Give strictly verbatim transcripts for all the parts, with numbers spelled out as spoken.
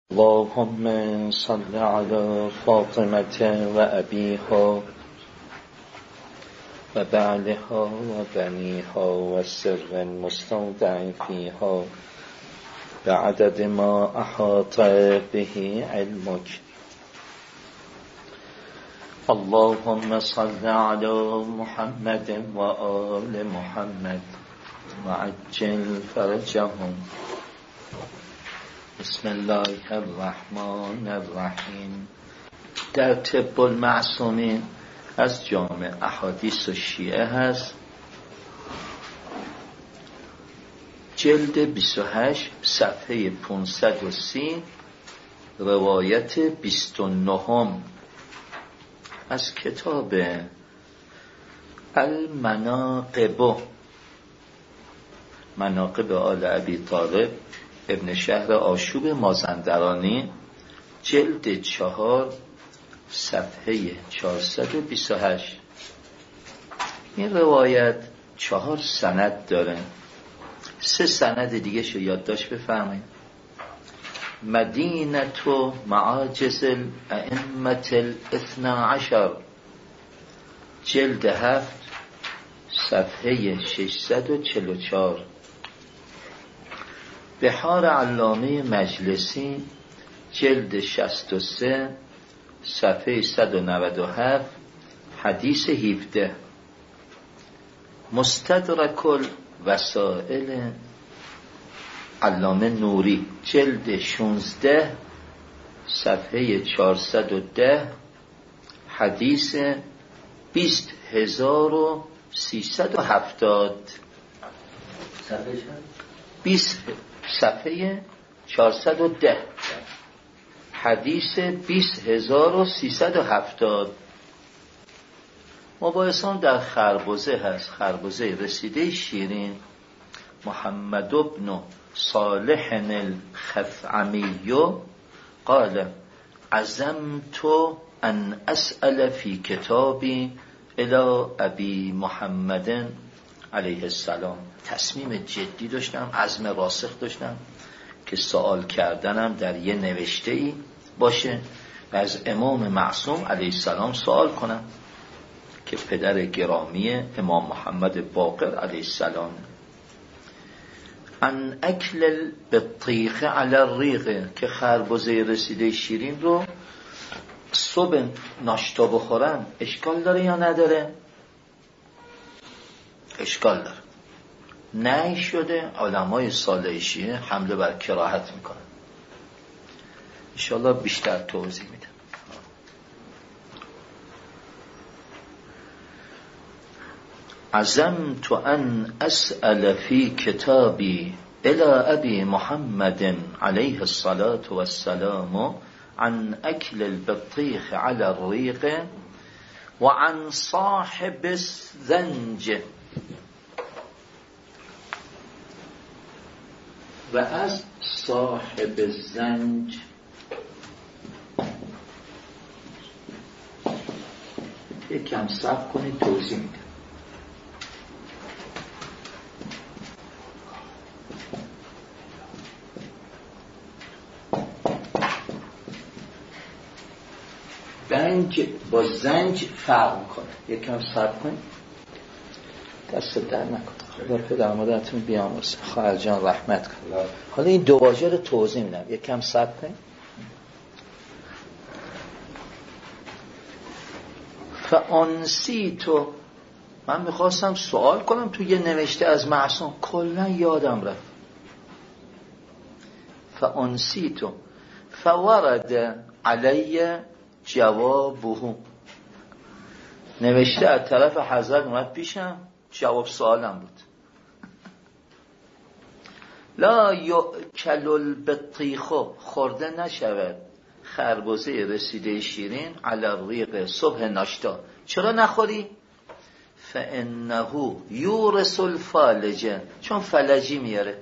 اللهم صل على فاطمة وأبيها وبعلها وبنيها والسر المستودع فيها بعدد ما أحاط به علمك. اللهم صل على محمد وآل محمد وعجل فرجهم. بسم الله الرحمن الرحیم. در طب المعصومین از جامع احادیث و شیعه هست، جلد بیست و هشت صفحه پانصد و سی، روایت بیست و نه از کتاب المناقب، مناقب آل ابی طالب ابن شهر آشوب مازندرانی، جلد چهار صفحه چهارصد و بیست و هشت. این روایت چهار سند داره، سه سند دیگه شو یادداشت بفرمایید. مدینة معاجز الائمة الاثنی عشر، جلد هفت صفحه ششصد و چهل و چهار. بحار علامه مجلسی، جلد شصت و سه صفحه صد و نود و هفت، حدیث هفده. مستدرک الوسائل علامه نوری، جلد شانزده صفحه چهارصد و ده، حدیث بیست هزار و سیصد و هفتاد. بیست صفحه چهارصد و ده، حدیث بیست هزار و سیصد و هفتاد. مباحثان در خربزه هست. خربزه رسیده شیرین، محمد بن صالح الخثعمی قال عزمت ان اسأل فی کتابی الی ابی محمد علیه السلام. تصمیم جدی داشتم، عزم راسخ داشتم که سوال کردنم در یه نوشته ای باشه و از امام معصوم علیه السلام سوال کنم که پدر گرامی امام محمد باقر علیه السلام. ان اکل بالطیخ علی الریق، که خربزه رسیده شیرین رو صبح ناشتا بخورم اشکال داره یا نداره؟ اشکال داره. نهی شده، علمای صالح شیعه حمله بر کراهت میکنن. انشاءالله بیشتر توضیح میدم. عزمت ان اسأل فی کتابی الی ابی محمد علیه الصلاة والسلام عن اکل البطیخ علی الریق و عن صاحب الزنج، و از صاحب الزنج یکم صبر کنید توضیح میدم. زنج با زنج فرق میکنه. یکم صبر کنید، دست در نکن. خدا پدر مادرتون بیامرزه، خواهر جان رحمت کن. حالا این دو واژه رو توضیح میدم، یکم صبر کنید. فانسیتو، من میخواستم سوال کنم تو یه نوشته از معصوم، کلا یادم رفت. فانسیتو فورد علی جوابه، نوشته از طرف حضرت اومد پیشم، جواب سوالم بود. لا یؤکل البطیخ، خورده نشود خربزه رسیده شیرین علی الریق، صبح ناشتا. چرا نخوری؟ فانه یورث الفالجه، چون فلجی میاره.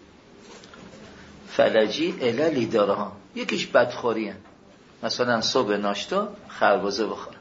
فلجی عللی داره ها، یکیش بدخوریه. مثلا صبح ناشتا خربزه بخورم.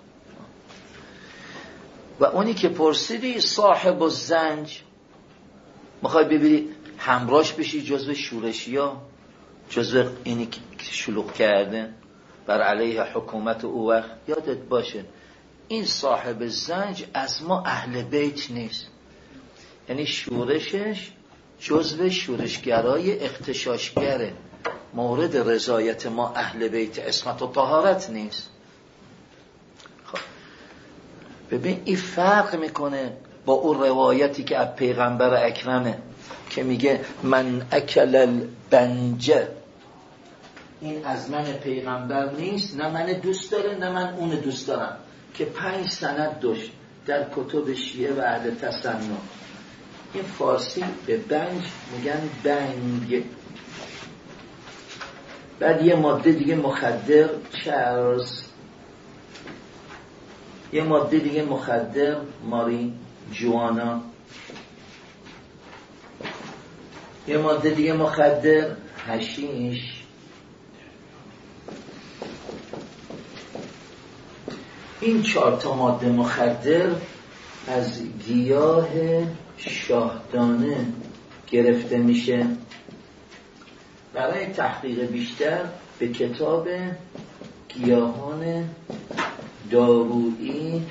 و اونی که پرسیدی صاحب الزنج، میخوای ببینی همراهش بشی جزو شورشی ها، جزء اینی که شلوغ کرده بر علیه حکومت او وقت. یادت باشه این صاحب زنج از ما اهل بیت نیست، یعنی شورشش جزء شورشگرای اغتشاشگره، مورد رضایت ما اهل بیت عصمت و طهارت نیست. خب ببین این فرق میکنه با اون روایتی که از پیغمبر اکرمه که میگه من اکل البنجه، این از من پیغمبر نیست، نه من دوست داره نه من اون دوست دارم، که پنج سند داشت در کتب شیعه و اهل تسنن. این فارسی به بنج میگن بنگ. بعد یه ماده دیگه مخدر چارلز، یه ماده دیگه مخدر ماری جوانا، یه ماده دیگه مخدر حشیش. این چهار تا ماده مخدر از گیاه شاهدانه گرفته میشه. برای تحقیق بیشتر به کتاب گیاهان دارویی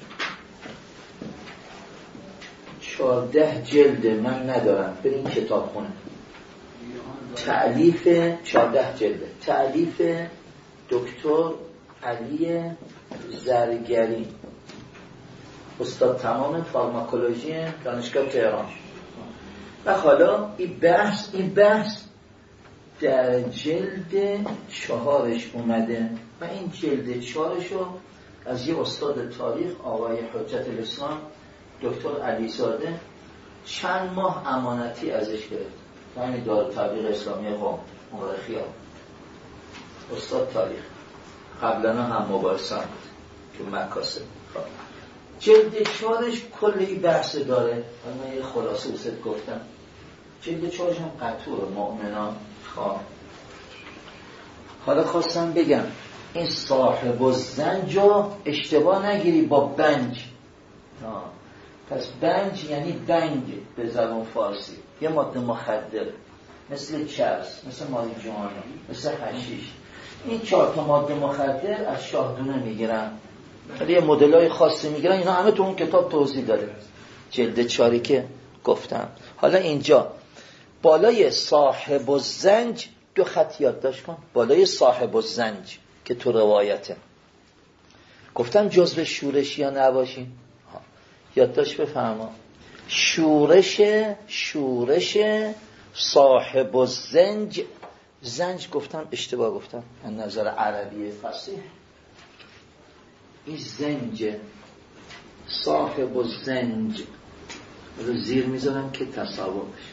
چارده جلده، من ندارم، بریم کتاب خونه، تألیف چارده جلده، تألیف دکتر علی زرگری، استاد تمام فارماکولوژی دانشگاه تهران. و حالا این بحث این بحث در جلد چهارش اومده و این جلد چهارش رو از یه استاد تاریخ آقای حجت الاسلام دکتر علیزاده چند ماه امانتی ازش گرفت. همین دار تبلیغ اسلامی قم مورخیان، استاد تاریخ، قبلا هم مباحثه بود که مکاسب. جلد چهارش کلی بحث داره، من یه خلاصه اوست گفتم. جلد چهارش هم قطور مؤمنان خواه. حالا خواستم بگم این صاحب الزنجو اشتباه نگیری با بنج. آه. پس بنج یعنی بنگ به زبان فارسی، یه ماده مخدر مثل چرس، مثل ماریجوانا، مثل حشیش. این چهار تا ماده مخدر از شاهدونه میگیرن، ولی یه مدلای خاصی میگیرن. اینا همه تو اون کتاب توضیح داره، جلد چاری که گفتم. حالا اینجا بالای صاحب الزنج دو خط یادداشت کن، بالای صاحب الزنج که تو روایته گفتم جزء شورش یا نباشین، یادداشت بفرما. شورش شورش صاحب الزنج، زنج گفتم اشتباه گفتم از نظر عربی فصیح، این زنج صاحب الزنج رو زیر میذارم که تصور بشه.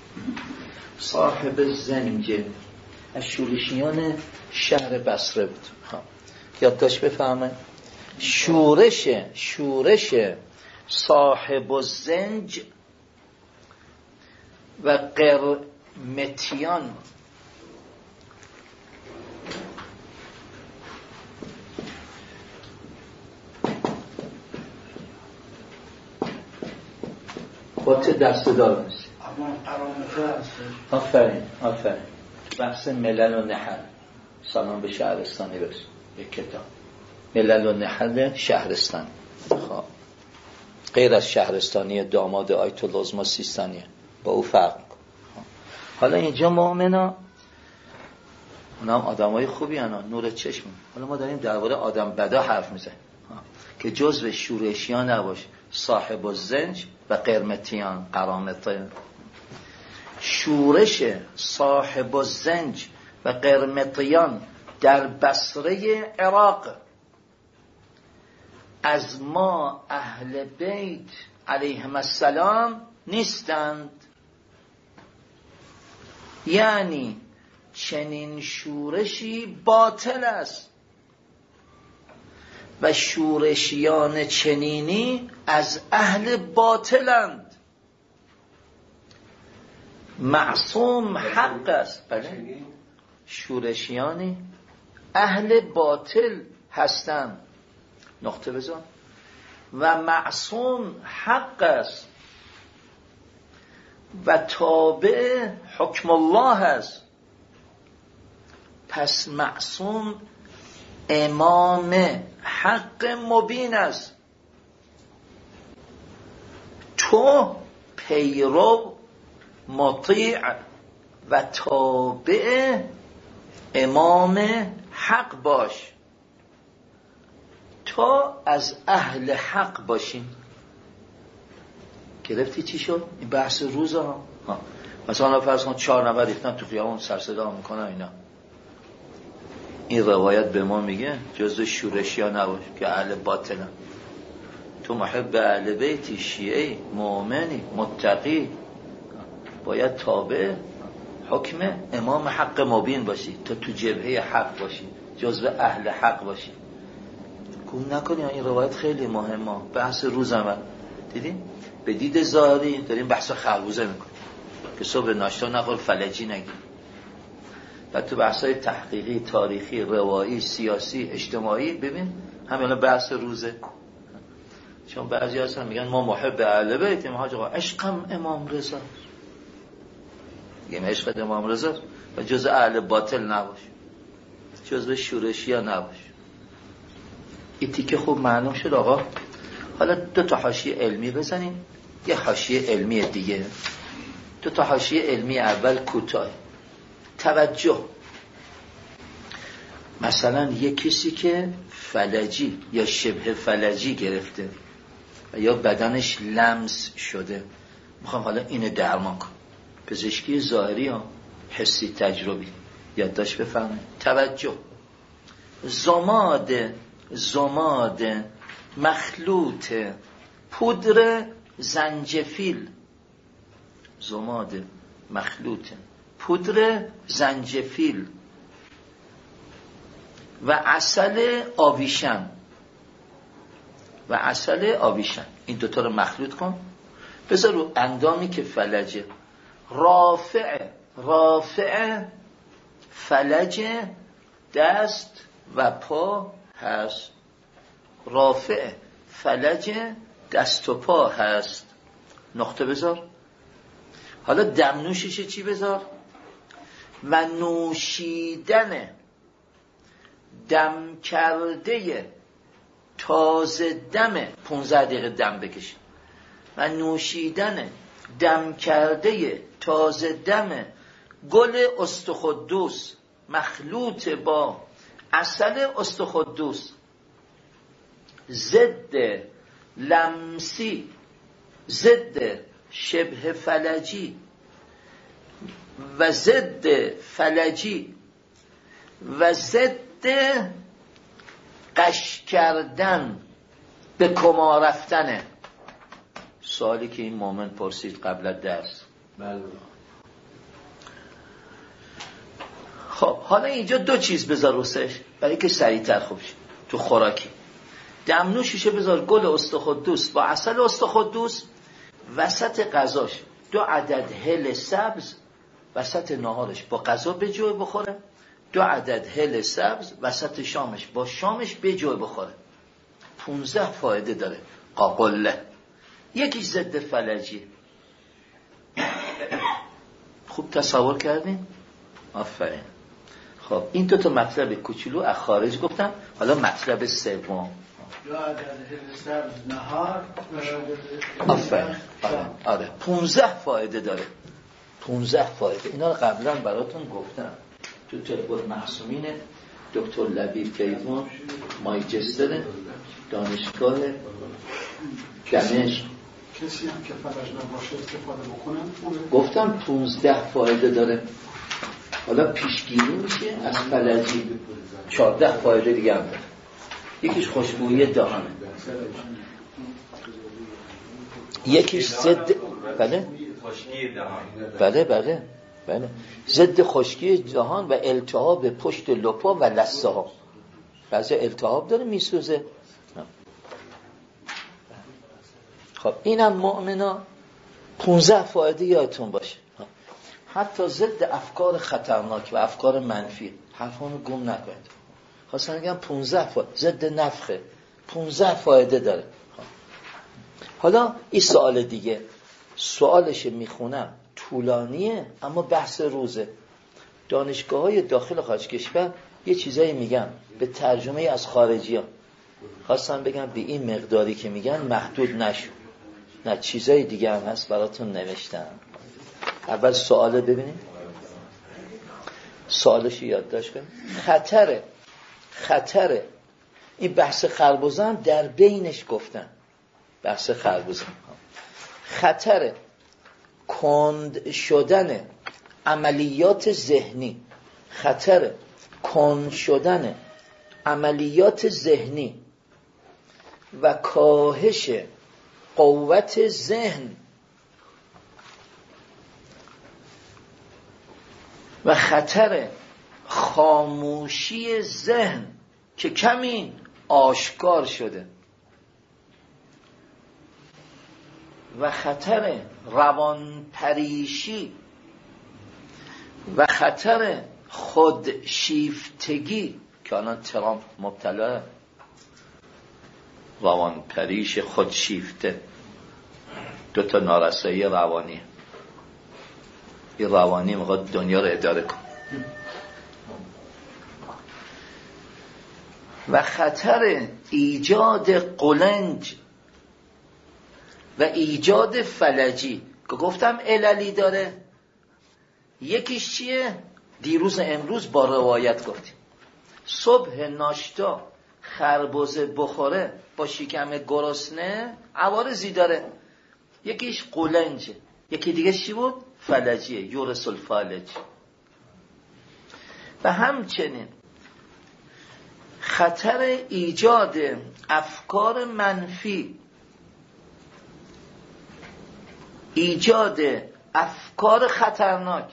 صاحب الزنج از شورشیان شهر بصره بود. یادداشت بفهمه. شورش شورش صاحب الزنج و قرمتیان با ته دست دار نیست. آفرین آفرین. بحث ملل و نحل، سلام به شهرستانی برس، یک کتاب ملل و نحل شهرستان، خب غیر از شهرستانی داماد آیت العظما سیستانیه، با او فرق میکنه. حالا اینجا مؤمنا اونا هم آدمای خوبی هستن، نور چشم. حالا ما داریم درباره آدم بدا حرف میزنیم که جزو شورشیان نباشه، صاحب الزنج و قرمتیان قرامتیان. شورش صاحب الزنج و قرمتیان در بصره عراق از ما اهل بیت علیهم السلام نیستند. یعنی چنین شورشی باطل است و شورشیان چنینی از اهل باطلند. معصوم حق است. بله شورشیانی اهل باطل هستند، نقطه بزن، و معصوم حق است و تابع حکم الله است. پس معصوم امام حق مبین است، تو پیرو مطیع و تابع امام حق باش تا از اهل حق باشیم. گرفتی چی شد؟ این بحث روز ها. ها. مثلا فرض کن چهار نفر ریختن تو خیابون سر صدا میکنن اینا. این روایت به ما میگه جزو شورشی ها نباش که اهل باطلن. تو محب اهل بیتی، شیعی، مؤمنی، متقی، باید تابع حکم امام حق مبین باشی، تو تو جبهه حق باشی، جزو اهل حق باشی. گم نکنی این روایت خیلی مهمه. بحث روزمه دیدیم به دید ظاهری داریم بحث خربوزه میکنیم که صبح ناشتا نخور فلجی نگیر. و تو بحثای تحقیقی، تاریخی، روایی، سیاسی، اجتماعی ببین همین بحث روزه. چون بعضی هستن میگن ما محب اهل بیتیم، حاج آقا عشقم امام رضا، میگم عشق امام رضا و جزء اهل باطل نباش، جزء شورشی ها نباش. این تیکه خوب معلوم شد آقا. حالا دو تا حاشیه علمی بزنیم، یه حاشیه علمی دیگه. دو تا حاشیه علمی اول کوتاه. توجه، مثلا یه کسی که فلجی یا شبه فلجی گرفته و یا بدنش لمس شده، میخوام حالا اینو درمان کنم. پزشکی ظاهری ها، حسی تجربی، یادداشت بفرمایید. توجه، زماد زماد مخلوط پودر زنجفیل، زماد مخلوط پودر زنجفیل و عسل آویشن و عسل آویشن، این دوتا رو مخلوط کن، بذار رو اندامی که فلجه. رافع رافع فلج دست و پا هست، رافع فلج دست و پا هست. نقطه بذار. حالا دمنوشش چی بذار؟ و نوشیدن دم کرده تازه دم، پونزده دقیقه دم بکشید، و نوشیدن دم کرده تازه دم گل استخدوس مخلوط با عسل استخدوس، ضد لمسی، ضد شبه فلجی و ضد فلجی و ضد قش کردن به کما رفتنه. سوالی که این مومن پرسید قبل از درس. بله. خب حالا اینجا دو چیز بذار روسش برای که سریعتر خوب شد. تو خوراکی دمنوشیشه بذار گل استخدوس با عسل استخدوس، وسط غذاش دو عدد هل سبز، وسط نهارش با غذا به جوی بخوره، دو عدد هل سبز وسط شامش با شامش به جوی بخوره. پونزده فایده داره. قاقله یکیش ضد فلجی. خوب تصور کردین؟ آفرین. خب این دو تا مطلب کوچولو از خارج گفتم. حالا مطلب سوم. دو عدد هل سبز نهار. آفرین. آره. آره. پونزده فایده داره. پونزده فایده. اینا رو قبلا براتون گفتم. تو طب المعصومین دکتر لبیب کیوان مایجستر دانشگاه دمشق. کسی هم که فلج نباشه استفاده بکنن. گفتم پونزده فایده داره. حالا پیشگیری میشه از فلجی. چهارده فایده دیگه هم داره. یکیش خوشبویی دهانه، یکیش ضد بله خشکی دهان، بله بله بله ضد خشکی دهان و التهاب پشت لپا و لثه ها. بعضی التهاب داره میسوزه. خب اینم مؤمنا پونزده فایده یادتون باشه. حتی ضد افکار خطرناک و افکار منفی. حرفانو گم نکنید. خواستم بگم پونزده فایده ضد نفخه، پونزده فایده داره. حالا این سوال دیگه، سوالش میخونم طولانیه اما بحث روزه. دانشگاه‌های داخل خارج کشور یه چیزایی میگن به ترجمه از خارجی‌ها، خواستم بگم به این مقداری که میگن محدود نشو، نه چیزای دیگه هم هست براتون نوشتم. اول سوال ببینیم، سوالش یادداشت کنیم. خطره خطره این بحث خربزه هم در بینش گفتن، بحث خربزه خطر کند شدن عملیات ذهنی، خطر کند شدن عملیات ذهنی و کاهش قوت ذهن و خطر خاموشی ذهن که کمی آشکار شده و خطر روانپریشی و خطر خودشیفتگی که الان ترامپ مبتلا روانپریش خودشیفته، دو تا نارسایی روانی، این روانی میخواد دنیا رو اداره کن و خطر ایجاد قلنج و ایجاد فلجی که گفتم عللی داره. یکیش چیه؟ دیروز امروز با روایت گفتیم صبح ناشتا خربزه بخوره با شکم گرسنه عوارضی داره. یکیش قلنجه، یکی دیگه چی بود؟ فلجیه، یورس الفالج. و همچنین خطر ایجاد افکار منفی، ایجاد افکار خطرناک،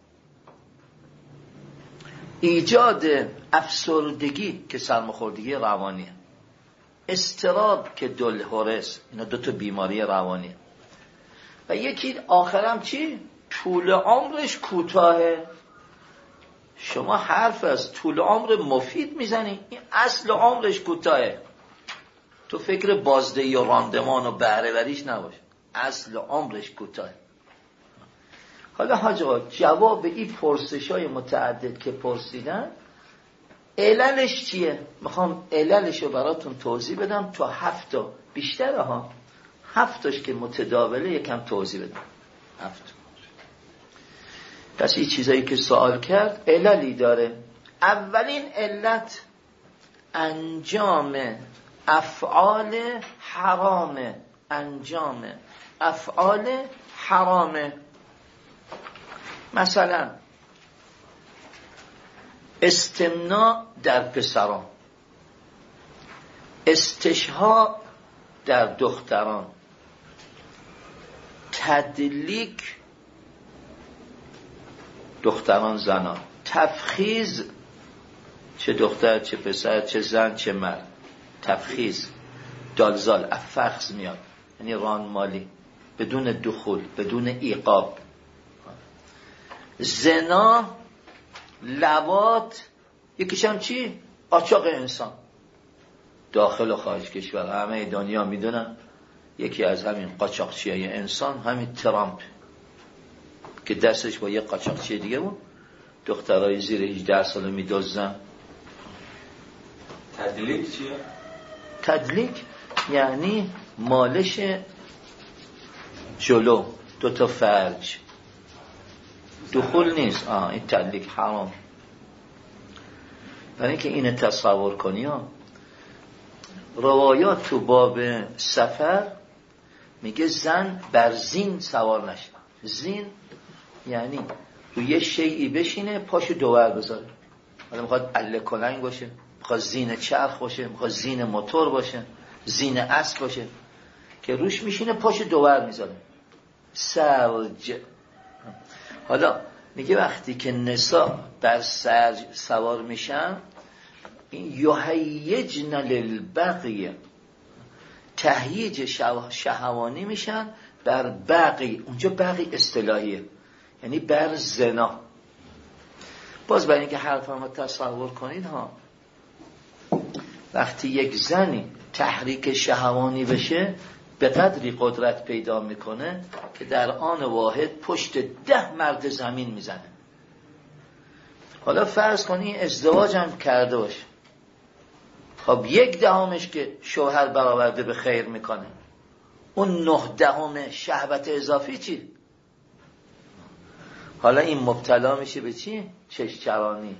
ایجاد افسردگی که سرماخوردگی روانیه، اضطراب که دلهرس، اینا دو تا بیماری روانیه. و یکی آخرم چی؟ طول عمرش کوتاهه. شما حرف از طول عمر مفید میزنی، این اصل عمرش کوتاهه. تو فکر بازدهی و راندمان و بهره وریش نباش، اصل عمرش کوتاهه. حالا حاج آقا جواب این پرسش‌های متعدد که پرسیدن عللش چیه؟ میخوام عللش رو براتون توضیح بدم تا هفت تا بیشتره ها، هفتاش که متداوله یکم توضیح بدم. هفت پس این چیزایی که سوال کرد عللی داره. اولین علت انجام افعال حرامه، انجام افعال حرامه. مثلا استمناء در پسران، استشهاء در دختران، تدلیک دختران زنان، تفخیز چه دختر چه پسر چه زن چه مرد، تفخیز دالزال افخز میاد یعنی رانمالی بدون دخول بدون ایقاب، زنا، لواط، یکیشم چی؟ قاچاق انسان داخل و خارج کشور. همه دنیا میدونن یکی از همین قاچاقچیای انسان همین ترامپ که دستش با یه قاچاقچی دیگه بود دخترای زیر هجده ساله میدزدن. تدلیک چیه؟ تدلیک یعنی مالش جلو دو تا فرج، دخول نیست. آه این تدلیک حرام. برای اینکه اینه تصور کنی ها، روایات تو باب سفر میگه زن بر زین سوار نشه. زین یعنی تو یه شیئی بشینه پاشو دوور بذاره، حالا میخواد اله کلنگ باشه، میخواد زین چرخ باشه، میخواد زین موتور باشه، زین اسب باشه که روش میشینه پاشو دوور میذاره، سرج. حالا میگه وقتی که نساء بر سرج سوار میشن این یهیجن للبغی، تهییج شهوانی میشن بر بغی. اونجا بغی اصطلاحیه یعنی بر زنا. باز برای اینکه حرفم تصور کنید ها، وقتی یک زنی تحریک شهوانی بشه به قدری قدرت پیدا میکنه که در آن واحد پشت ده مرد زمین میزنه. حالا فرض کنی ازدواج هم کرده باشه، خب یک دهمش که شوهر برآورده به خیر میکنه، اون نه دهم شهوت اضافی چی؟ حالا این مبتلا میشه به چی؟ چشچرانی،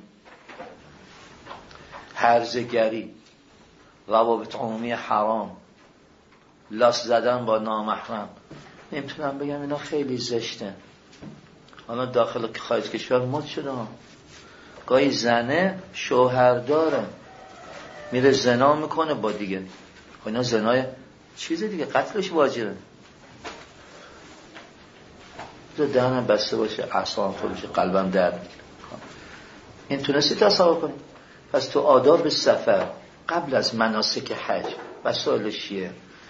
هرزگری، روابط عمومی حرام، لاس زدن با نامحرم. نمیتونم بگم اینا خیلی زشته. حالا داخل خارج کشور مد شده ها، گاهی زنه شوهر داره میره زنا میکنه با دیگه، اینا زنای چیز دیگه، قتلش واجبه. تو دهنم بسته باشه، اعصابم خود بشه، قلبم درد میگیره. این تونستی تصور کنی؟ پس تو آداب سفر قبل از مناسک حج وسایل شیعه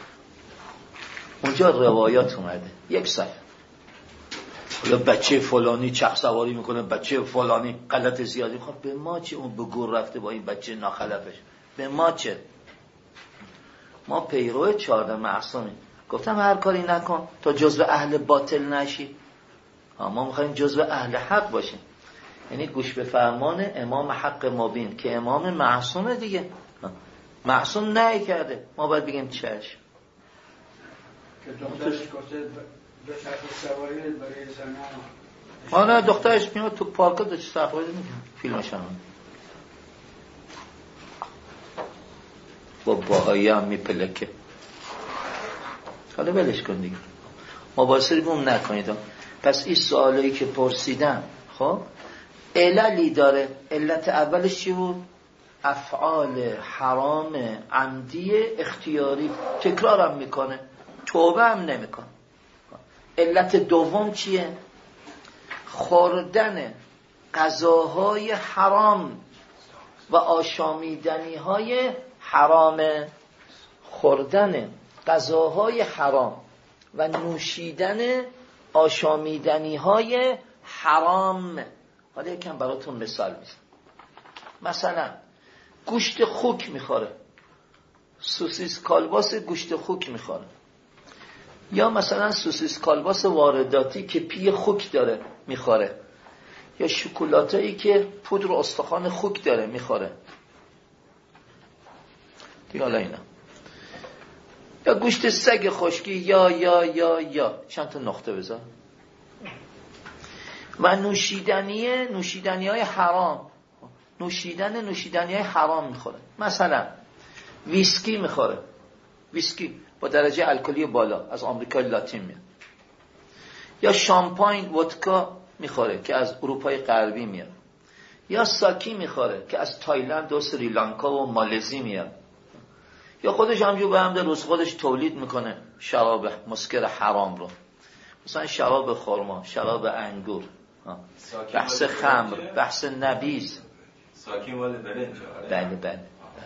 اونجا روایات اومده، یک صفحه، حالا بچه فلانی چرخ سواری میکنه، بچه فلانی غلط زیادی. خب به ما چه؟ اون به گور رفته با این بچه ناخلفش، به ما چه؟ ما پیرو چهارده معصومیم. گفتم هر کاری نکن تا جزو اهل باطل نشی. ما میخوایم جزو اهل حق باشیم، یعنی گوش به فرمان امام حق مبین که امام معصومه دیگه، معصوم نهی کرده، ما باید بگیم چشم. که دخترش گفته دو چرخ سواری برای زنان. آنه دخترش میاد تو پارک دو چرخ سواری میگن فیلمش هم با باهایی هم میپلکه. حالا ولش کن دیگه، مباصری بوم نکنید. پس این سوالایی که پرسیدم خب عللی داره. علت اولش چی بود؟ افعال حرام عمدی اختیاری، تکرارم میکنه، توبه هم نمیکنه. علت دوم چیه؟ خوردن غذاهای حرام و آشامیدنی های حرام. خوردن غذاهای حرام و نوشیدن آشامیدنی های حرام. حالا یکم براتون مثال میزنم. مثلا گوشت خوک میخوره، سوسیس کالباس گوشت خوک میخوره، یا مثلا سوسیس کالباس وارداتی که پی خوک داره میخوره، یا شکلاتایی که پودر استخوان خوک داره میخوره دیگه. حالا اینا، یا گوشت سگ خشکی، یا یا یا یا چند تا نقطه بذار. و نوشیدنی نوشیدنی های حرام، نوشیدن نوشیدنی های حرام میخوره. مثلا ویسکی میخوره، ویسکی با درجه الکلی بالا از آمریکای لاتین میاد. یا شامپاین ودکا میخوره که از اروپای غربی میاد. یا ساکی میخوره که از تایلند و سریلانکا و مالزی میاد. یا خودش همجور به همده روز خودش تولید میکنه شراب مسکر حرام رو، مثلا شراب خرما، شراب انگور، بحث خمر، بحث نبیذ. ساکی مال برنج. بله بله.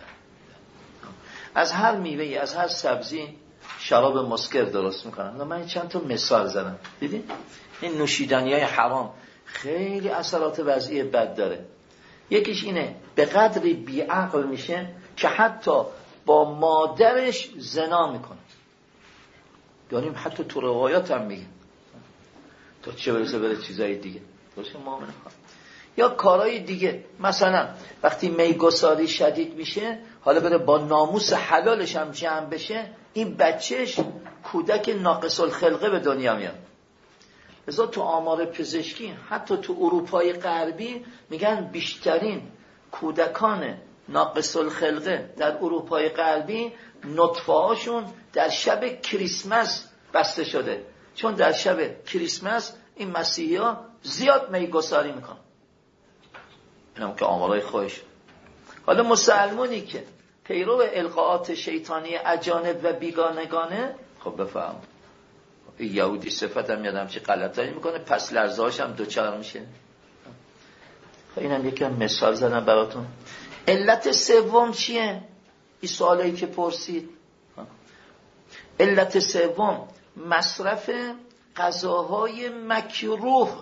از هر میوه‌ای، از هر سبزی شراب مسکر درست میکنن. من چند تا مثال زدم، دیدین؟ این نوشیدنی‌های حرام خیلی اثرات وضعی بد داره. یکیش اینه به قدری بیعقل میشه که حتی با مادرش زنا میکنه. یعنی حتی تو روایات هم میگه تا چه برسه بره چیزای دیگه. درسته مؤمن خواهد. یا کارهای دیگه، مثلا وقتی میگساری شدید میشه، حالا بره با ناموس حلالش هم جمع بشه، این بچهش کودک ناقص الخلقه به دنیا میاد. لذا تو آمار پزشکی حتی تو اروپای غربی میگن بیشترین کودکان ناقص الخلقه در اروپای غربی نطفه هاشون در شب کریسمس بسته شده، چون در شب کریسمس این مسیحی ها زیاد میگساری میکنن. اینم که آمارای خودش. حالا مسلمونی که پیرو القاءات شیطانی اجانب و بیگانگانه، خب بفهم یهودی صفت هم یادم چه غلطایی میکنه، پس لرزهاش هم دوچار میشه. خب اینم یکم مثال زدم براتون. علت سوم چیه؟ این سوالایی که پرسید. علت سوم مصرف غذاهای مکروه.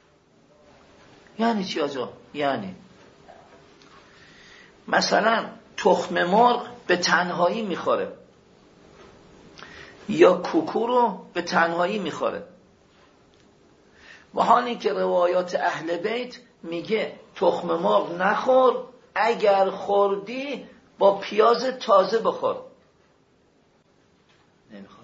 یعنی چی آجا؟ یعنی مثلا تخم مرغ به تنهایی میخوره، یا کوکو رو به تنهایی میخوره، و حالی که روایات اهل بیت میگه تخم مرغ نخور، اگر خوردی با پیاز تازه بخور. نمیخواد.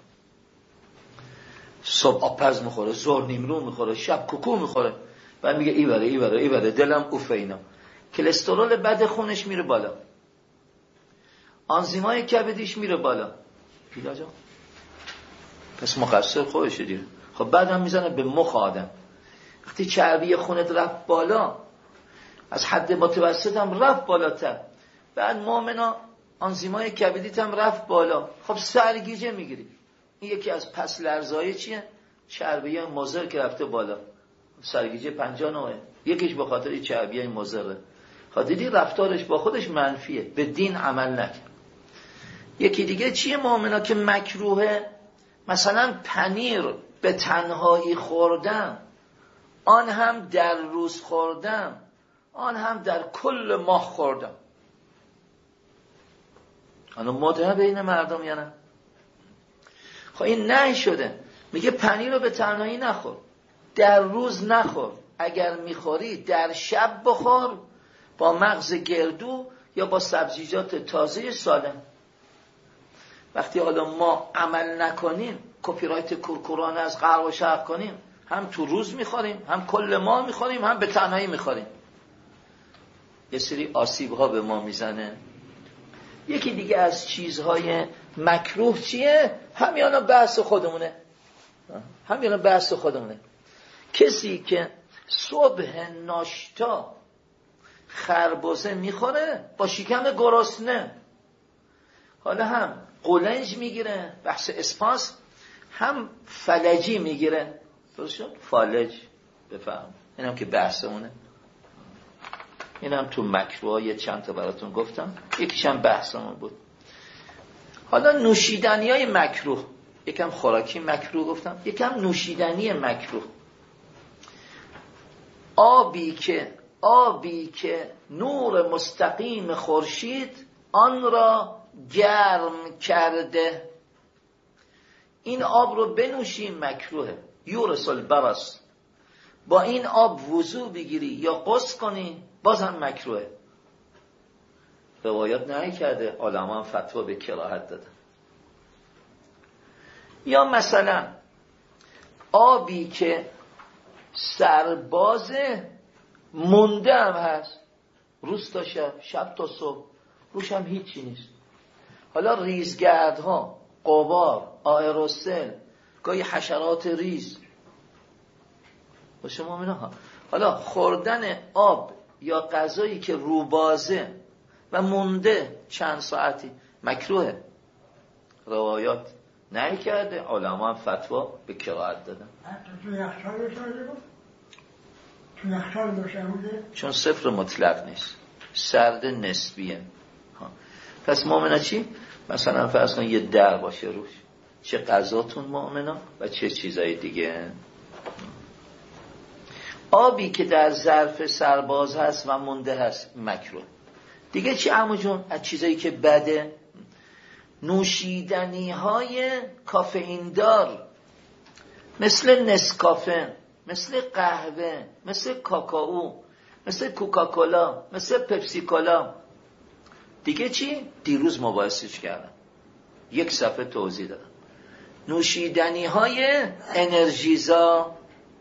صبح آبپز میخوره، ظهر نیمرو میخوره، شب کوکو میخوره، بعد میگه ای بره ای بره ای بره، دلم اوفه اینا. کلسترول بد خونش میره بالا، آنزیمای کبدیش میره بالا. پیدا جا پس مقصر خودشه دیگه. خب بعدم میزنه به مخ آدم. وقتی چربی خونت رفت بالا، از حد متوسط هم رفت بالاتر، بعد مؤمنا آنزیمای کبدیت هم رفت بالا، خب سرگیجه میگیری. این یکی از پس لرزهای چیه؟ چربی مضر که رفته بالا. سرگیجه پنجاه نوعه، یکیش به خاطر چربی مضره. خب دیدی رفتارش با خودش منفیه، به دین عمل نکرد. یکی دیگه چیه مؤمنا که مکروهه؟ مثلا پنیر به تنهایی خوردن، آن هم در روز خوردن، آن هم در کل ماه خوردن. آنو مده بین مردم یا نه؟ خب این نه شده. میگه پنیر رو به تنهایی نخور، در روز نخور، اگر میخوری در شب بخور با مغز گردو یا با سبزیجات تازه سالم. وقتی حالا ما عمل نکنیم، کپی رایت کورکورانه از غرب و شرق کنیم، هم تو روز میخوریم، هم کل ماه میخوریم، هم به تنهایی میخوریم، یه سری آسیب ها به ما میزنه. یکی دیگه از چیزهای مکروه چیه؟ همیانا بحث خودمونه همیانا بحث خودمونه کسی که صبح ناشتا خربزه میخوره با شکم گرسنه، حالا هم قولنج میگیره، بحث اسپاس، هم فلجی میگیره. درست شد؟ فالج بفهم. اینم که بحثمونه. اینم تو مکروه یه چند تا براتون گفتم، یکیش هم بحثمون بود. حالا نوشیدنی های مکروه، یکم خوراکی مکروه گفتم، یکم نوشیدنی مکروه. آبی که آبی که نور مستقیم خورشید آن را گرم کرده، این آب رو بنوشیم مکروهه. یورس البرص، با این آب وضو بگیری یا غسل کنی بازم مکروهه. روایات نهی کرده، علما فتوا به کراهت دادن. یا مثلا آبی که سرباز مونده هم هست، روز تا شب، شب تا صبح، روش هم هیچی نیست. حالا ریزگردها، غبار، آئروسل، گاهی حشرات ریز با شما مینا ها. حالا خوردن آب یا غذایی که روبازه و مونده چند ساعتی مکروهه. روایات نهی کرده، علما هم فتوا به کراهت دادن. تو یخچال بشه بود؟ تو یخچال بشه بوده؟ چون صفر مطلق نیست، سرد نسبیه. ها. پس مؤمنا چی؟ مثلا فرض کن یه در باشه روش، چه غذاتون مؤمنا و چه چیزای دیگه. آبی که در ظرف سرباز هست و مونده هست مکروه. دیگه چی عمو جون؟ از چیزایی که بده، نوشیدنی های کافئین دار، مثل نسکافه، مثل قهوه، مثل کاکائو، مثل کوکاکولا، مثل پپسی کولا. دیگه چی؟ دیروز مباحثش کردم، یک صفحه توضیح دادم. نوشیدنی های انرژیزا،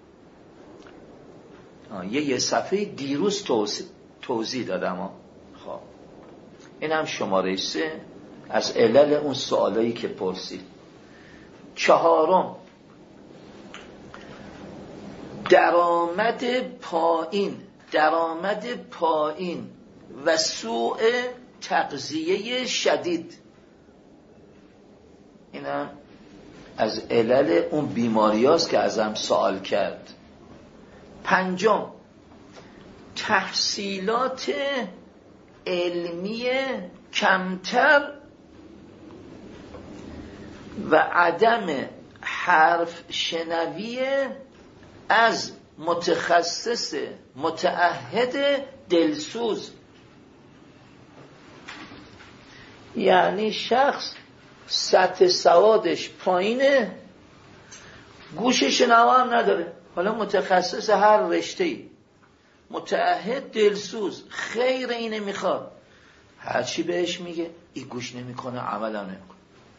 یه یه صفحه دیروز توضیح, توضیح دادم. خب این هم شماره سه از علل اون سوالایی که پرسید. چهارم، درآمد پایین درآمد پایین و سوء تغذیه شدید. این هم از علل اون بیماری هاست که ازم سوال کرد. پنجم، تحصیلات علمی کمتر و عدم حرف شنوی از متخصص متعهد دلسوز. یعنی شخص سطح سوادش پایینه، گوش شنوا هم نداره، حالا متخصص هر رشته‌ای، متعهد، دلسوز، خیر اینه میخواد، هرچی بهش میگه این گوش نمیکنه، عمل هم نمیکنه.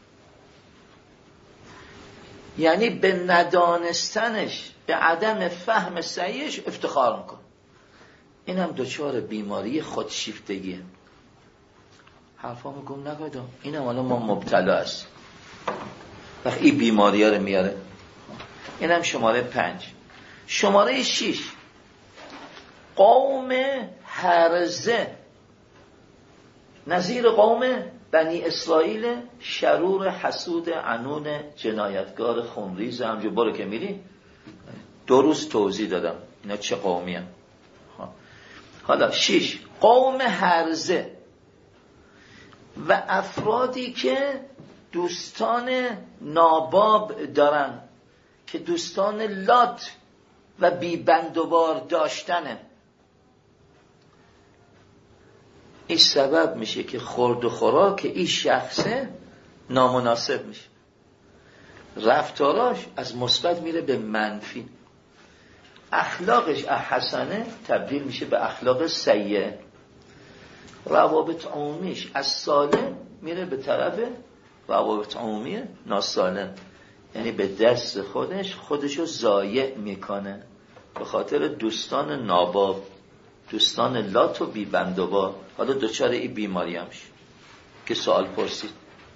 یعنی به ندانستنش، به عدم فهم صحیحش افتخار میکنه. این هم دچار بیماری خودشیفتگیه. حرفامو گم نکنید، این هم حالا ما مبتلا هست وقت این بیماری ها رو میاره. این هم شماره پنج. شماره شیش، قوم هرزه نظیر قوم بنی اسرائیل شرور حسود عنون جنایتگار خونریز. همجور برو که میری دو روز توضیح دادم اینا چه قومی هم. حالا شیش، قوم هرزه و افرادی که دوستان ناباب دارن، که دوستان لات و بی بندوبار داشتنه. این سبب میشه که خورد و خوراک این شخصه نامناسب میشه، رفتاراش از مثبت میره به منفی، اخلاقش حسنه تبدیل میشه به اخلاق سیئه، روابط عمومیش از سالم میره به طرف روابط عمومی ناسالم. یعنی به دست خودش خودشو ضایع میکنه به خاطر دوستان ناباب، دوستان لات و بی بندوبار. حالا دوچار این بیماری هم شد که سوال پرسید.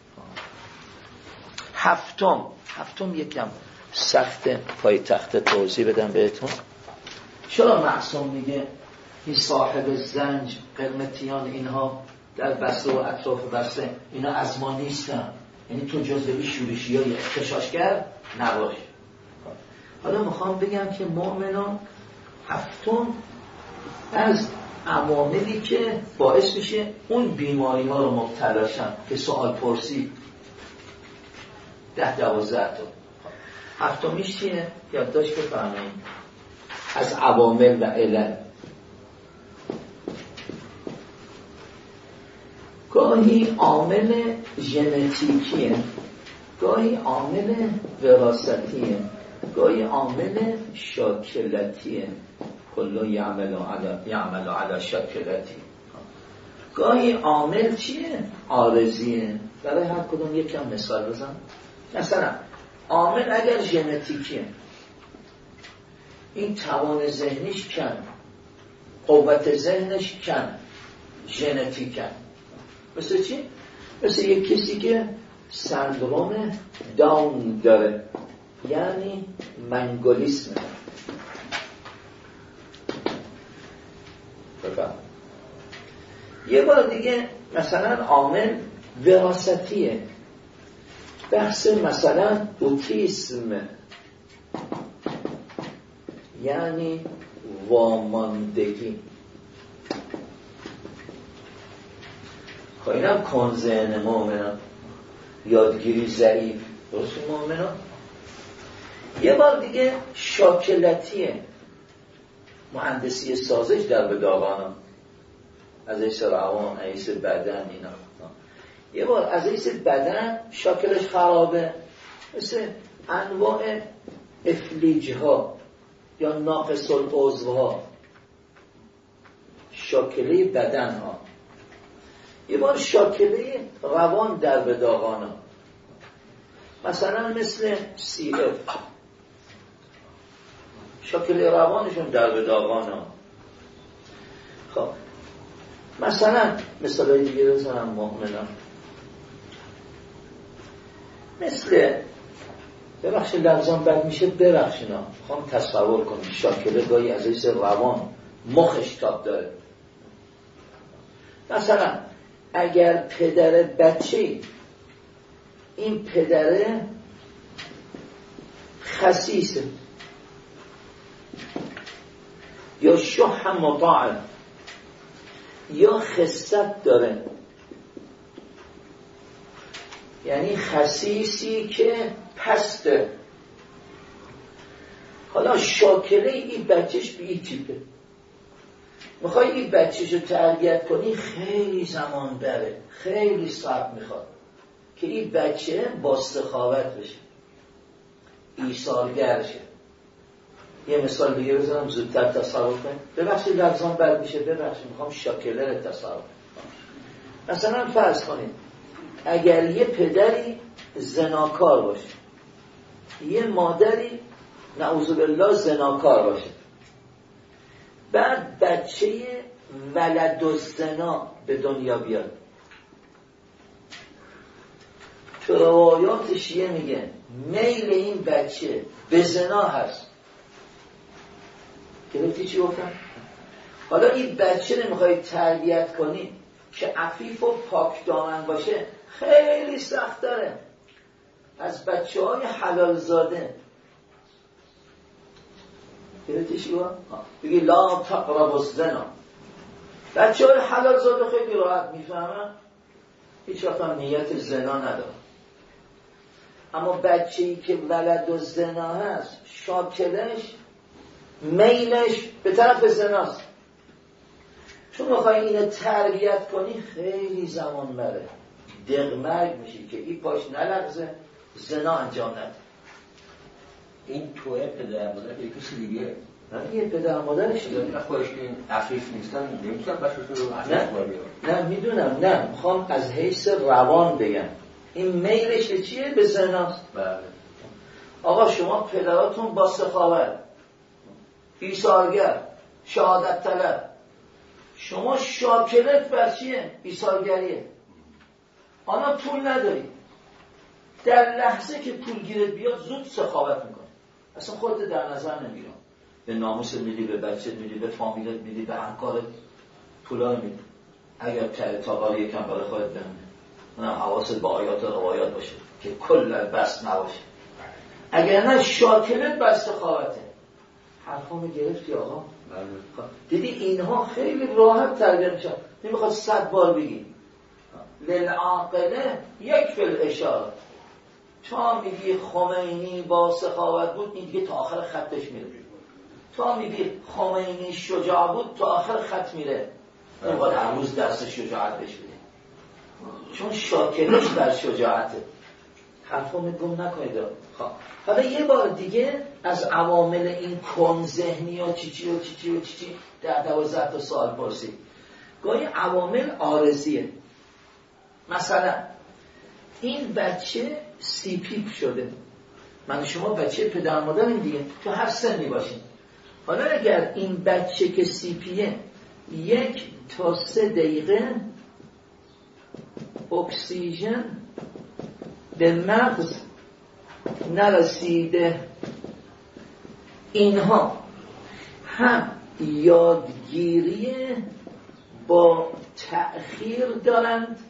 هفتم هفتم یکم سخت، پای تخت توضیح بدم بهتون. چرا معصوم میگه این صاحب زنج قرمتیان اینها در بسته و اطراف بسته اینا از ما نیستن، یعنی تو جزء این شورشی های اختشاشگر نباش. حالا میخوام بگم که مؤمنان هفتم از عواملی که باعث میشه اون بیماری ها رو مبتلا شن که سوال پرسی ده دوازده تا. هفتمیش چیه؟ یادداشت بفرمایید. از عوامل و علل، گاهی عامل ژنتیکیه، گاهی عامل وراثتیه، گاهی عامل شاکلتیه، کلا یعمل علی یعمل علی شاکلتی، گاهی عامل چیه؟ عارضیه. برای هر کدوم یکم مثال بزن. مثلا عامل اگر ژنتیکیه، این توان ذهنیش کم، قوت ذهنش کم، ژنتیکن. مثل چی؟ مثل یک کسی که سندروم داون داره، یعنی منگولیسم. بفهم. یه بار دیگه مثلا عامل وراثتیه، بحث مثلا اوتیسم، یعنی واماندگی. خب اینم کنزهن مؤمنان، یادگیری ضعیف، درست مؤمنان. یه بار دیگه شاکلتیه، مهندسی سازش در بداغانا، از ایس روان، ایس بدن، اینا. یه بار از ایس بدن شاکلش خرابه، مثل انواع افلیج ها یا ناقص العضو ها، شاکله بدن ها. یه بار شاکله روان در بداغانا، مثلا مثل سی اف، شاکله روانشون در بداغانا. خب مثلا مثلا دیگه بزنم مؤمنان، مثل ببخشید لفظان بد میشه، ببخشینا میخوام تصور کنم شاکله گاهی از ایس روان مخش تاب داره. مثلا اگر پدر بچه، این پدر خسیسه یا شح مطاع یا خست داره، یعنی خسیسی که پسته. حالا شاکله این بچهش به این تیپه، میخوای این بچهش رو تربیت کنی خیلی زمان بره، خیلی صبر میخواد که این بچه با سخاوت بشه، ایثارگر شه. یه مثال دیگه بزنم زودتر تصور کنیم. ببخشید لفظان بد میشه، ببخشید میخوام شاکلر تصور کنیم. مثلا فرض کنید اگر یه پدری زناکار باشه، یه مادری نعوذ بالله زناکار باشه، بعد بچه ولد الزنا به دنیا بیاد، تو روایات شیعه میگن میل این بچه به زنا هست. گرفتی چی گفتم؟ حالا این بچه نمیخوای تربیت کنی که عفیف و پاک دامن باشه، خیلی سخت داره از بچه های حلال زاده. گرفتی چی گفتم؟ بگی لا تقربوا الزنا. بچه های حلال زاده خیلی راحت میفهمن، هیچ وقت هم نیت زنا نداره. اما بچه‌ای که ولد الزنا هست، شاکلش میلش به طرف زناست. چون میخوای اینو تربیت کنی خیلی زمان بره، دغمرگ میشی که این پاش نلغزه، زنا انجام نده. این توه پدر مادر یه کسی دیگه نه یه پدر مادرش دیگه خودش که این عفیف نیستن نمیتونن بچه‌شون رو عفیف نه بیارن. نه میدونم، نه میخوام از حیث روان بگم این میلش چیه؟ به زناست. بله. آقا شما پدراتون با سخاوت، ایثارگر، شهادت طلب، شما شاکلت بر چیه؟ ایثارگریه. آنها پول نداری، در لحظه که پول گیرت بیاد زود سخاوت میکنی، اصلا خودت در نظر نمیگیرم. به ناموس میدی، به بچت میدی، به فامیلت میدی، به همکارت پولا رو میدی. اگر کل تاقاری یکم برای خودت بمونه، نه حواست با آیات و روایات باشه که کل بس نباشه. اگر نه شاکلت بر سخاوته. حرفامو گرفتی آقا؟ دیدی اینها خیلی راحت تربیت میشن، نمیخواد صد بار بگی للعاقله یک فل اشاره. تا میگی خمینی با سخاوت بود، این دیگه تا آخر خطش میره. تا میگی خمینی شجاع بود، تا آخر خط میره. نمیخواد هر روز درس شجاعت بهش بده، چون شاکلش در شجاعته. حرفامو گم نکنید. خب حالا یه بار دیگه از عوامل این کن ذهنی و چی چی و چی چی و چی چی در دوازده تا سوال پرسید. گاهی عوامل عارضیه. مثلا این بچه سی پیپ شده، من شما بچه پدر مادریم دیگه، تو هر سنی باشین. حالا اگر این بچه که سی پیه یک تا سه دقیقه اکسیژن به مغز نرسیده، اینها هم یادگیری با تأخیر دارند،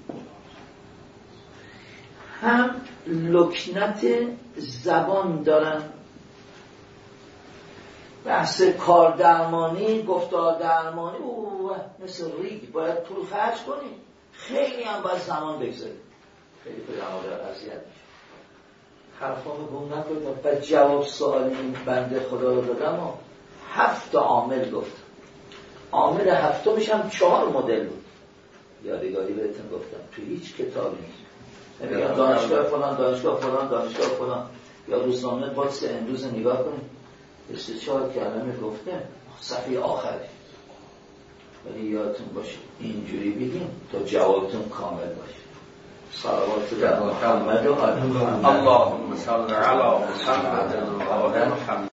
هم لکنت زبان دارند. بحث کار درمانی، گفتار درمانی، اوه مثل ریگ باید پول خرج کنی، خیلی هم باید زمان بگذاری، خیلی پدر مادر اذیت میشه. حرفامو گم نکنید. و جواب سوال این بنده خدا رو دادم و هفت عامل گفت. عامل هفتمش هم چهار مدل بود، یادگاری بهتون گفتم تو هیچ کتابی نیست. نمیگم دانشگاه فلان دانشگاه فلان دانشگاه فلان یا روزنامه باکس امروز نگاه کنید، سه چهار کلمه گفته صفحه آخره. ولی یادتون باشه اینجوری بگیم تا جوابتون کامل باشه. صلوات بر محمد و آل محمد. اللهم صل علی محمد و آل محمد.